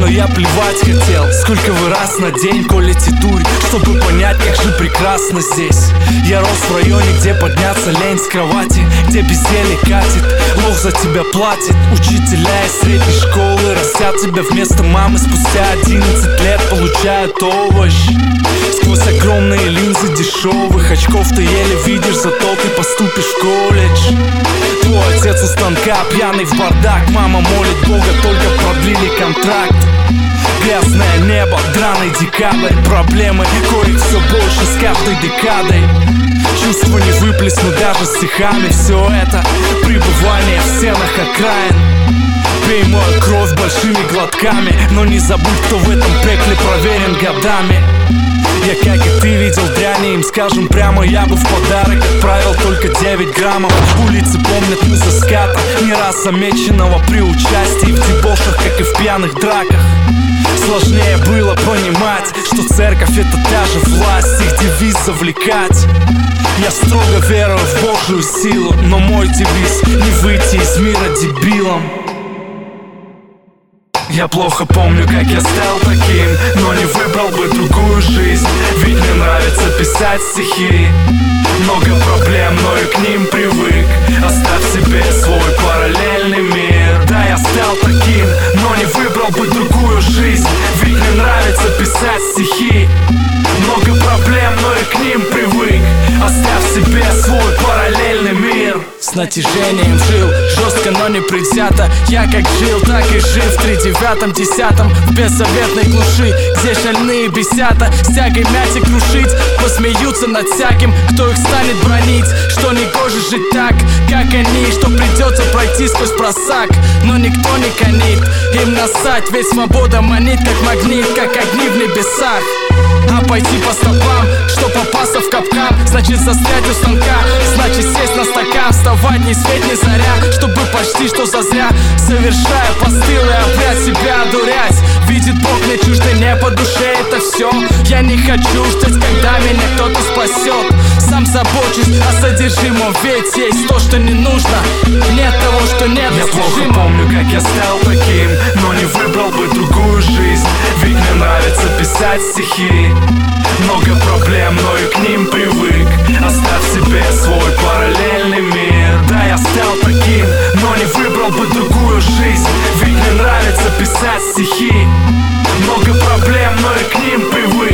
но я плевать хотел. Сколько вы раз на день колите дурь, чтобы понять, как же прекрасно здесь. Я рос в районе, где подняться лень с кровати, где безделье катит, лох за тебя платит. Учителя из средней школы растят тебя вместо мамы. Спустя 11 лет получают овощ. Сквозь огромные линзы дешевых очков ты еле видишь, зато ты поступишь в колледж. Твой отец у станка, пьяный в бардак. Мама молит Бога, только продлили контракт. Грязное небо, драный декабрь. Проблемы, коих все больше с каждой декадой. Чувства не выплеснут даже стихами. Все это пребывание в стенах окраин. Пей мою кровь большими глотками, но не забудь, кто в этом пекле проверен годами. Я, как и ты, видел дряни, им скажем прямо, я бы в подарок отправил только 9 граммов. Улицы помнят мы за ската, не раз замеченного при участии в дебошах, как и в пьяных драках. Сложнее было понимать, что церковь — это та же власть, их девиз — завлекать. Я строго верую в Божию силу, но мой девиз — не выйти из мира дебилом. Я плохо помню, как я стал таким, но не выбрал бы другую жизнь. Ведь мне нравится писать стихи. Много проблем, но и к ним привык. Оставь себе свой параллельный мир. Да, я стал таким, но не выбрал бы другую жизнь. Ведь мне нравится писать стихи. Много проблем, но и к ним привык. Оставь себе свой параллельный мир. С натяжением жил, жестко, но не предвзято. Я как жил, так и жив в 39-м, 10-м, в беззаветной глуши, где шальные бесята с тягой мять и крушить. Посмеются над всяким, кто их станет бронить, что не гоже жить так, как они, что придется пройти сквозь просак. Но никто не конит, им насать, ведь свобода манит, как магнит, как огни в небесах. А пойти по стопам, что попасться в капкан, значит застрять у станка, значит сесть на стакан, вставать ни свет ни заря, чтобы почти что зазря, совершая постылый обряд, себя одурять. Видит Бог, мне чуждо не по душе это все. Я не хочу ждать, когда меня кто-то спасет. Сам забочусь о содержимом, ведь есть то, что не нужно, нет того, что нет. Я плохо помню, как я стал таким, но не выбрал бы другую жизнь. Ведь мне нравится писать стихи. Много проблем, но и к ним привык. Оставь себе свой параллельный мир. Да, я стал таким, но не выбрал бы другую жизнь. Ведь мне нравится писать стихи. Много проблем, но и к ним привык.